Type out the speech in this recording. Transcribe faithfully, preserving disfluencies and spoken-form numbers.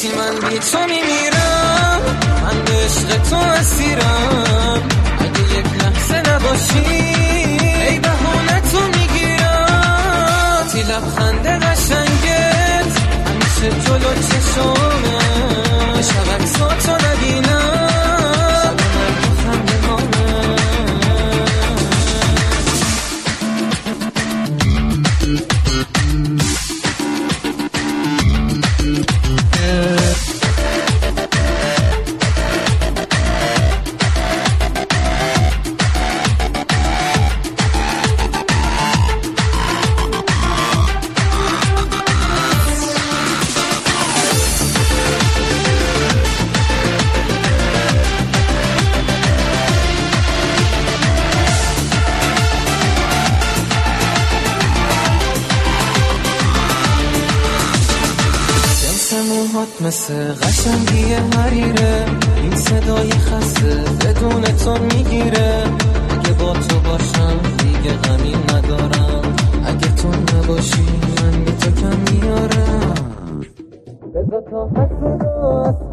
وقتی من بی تو میمیرم، من به عشق تو اسیرم. اگه یک لحظه نباشی ای بهونه تو میگیرم. تی لبخند قشنگت همیشه جلو چشمه، شب عکساتو نبینم مثل قشنگی حریره، این صدای خسته بدون تو میگیره. اگه با تو باشم دیگه غمی ندارم، اگه تو نباشی من بی تو کم میارم. بذار تا حد